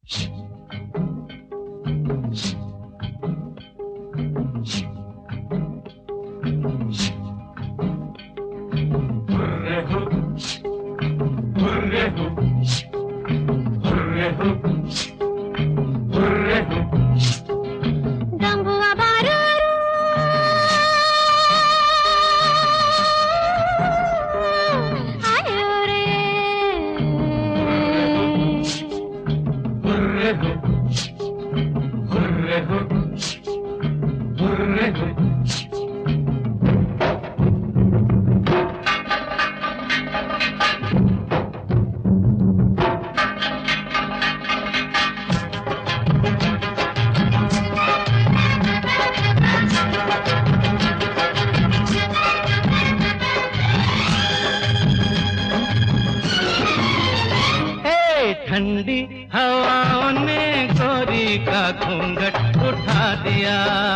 ठंडी हवाओं ने गोरी का घूंघट उठा दिया।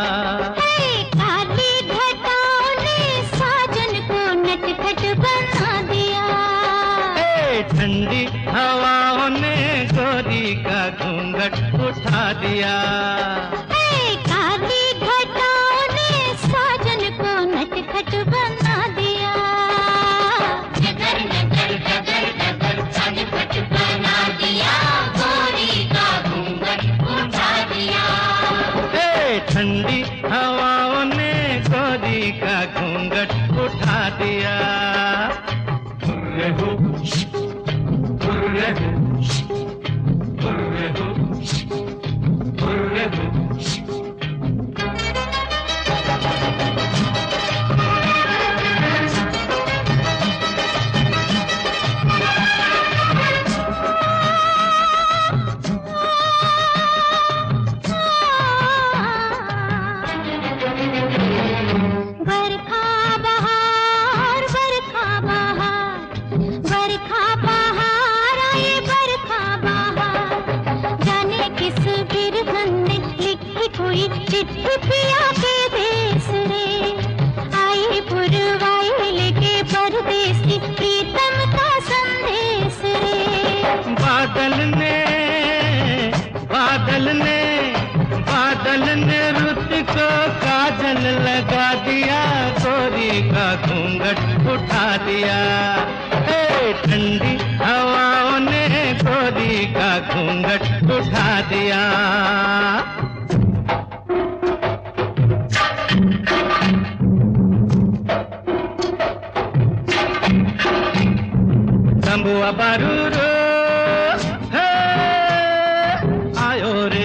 काली घटाओं ने साजन को नटखट बना दिया। ठंडी हवाओं ने गोरी का घूंघट उठा दिया। काली घटाओं ने साजन को नटखट बना दिया। नगर नगर डगर डगर साजन बना दिया, गोरी का घूंघट उठा दिया। ठंडी हवाओं ने गोरी का घूंघट उठा दिया। हुर्रे हो, हुर्रे हो, हुर्रे हो, हुर्रे हो। चिट्ठी पिया के देश रे, आई पुरवाई लेके परदेसी प्रीतम का संदेश रे। बादल ने रुत को काजल लगा दिया, गोरी का घूंघट उठा दिया। ठंडी हवाओं ने गोरी का घूंघट उठा दिया। तंबुआ बारूरो है आयो रे।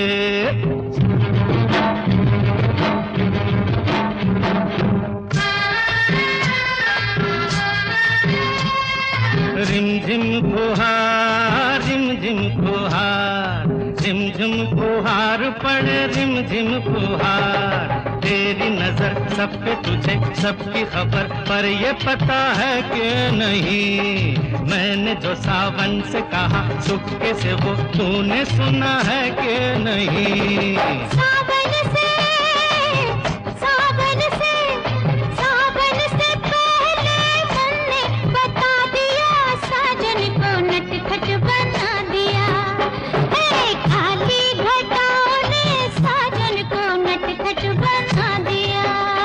रिमझिम फुहार, रिमझिम फुहार, रिमझिम फुहार पड़े रिमझिम फुहार। तेरी नजर सब पे तुझे सबकी खबर, पर ये पता है कि नहीं मैंने जो सावन से कहा चुपके से वो तूने सुना है कि नहीं। सावन से पहले तुमने बता दिया, साजन को नटखट बना दिया। खाली घटाओं ने साजन को नटखट बना दिया।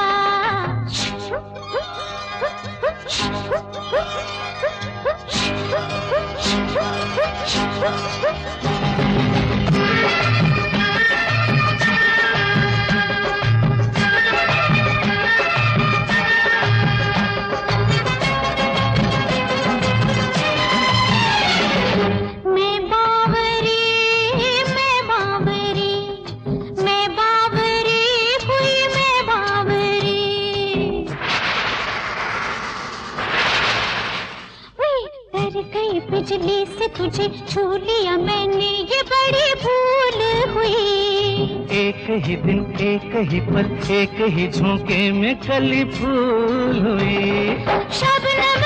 बिजली से तुझे छू लिया मैंने, ये बड़ी भूल हुई। एक ही दिन एक ही पल एक ही झोंके में कली फूल हुई। शबनम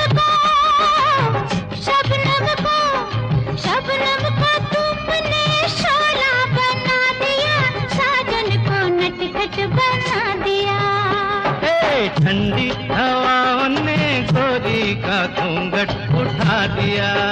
को तुमने शोला बना दिया, साजन को नटखट बना दिया। ठंडी हवाओं ने गोरी का घूंघट उठा दिया।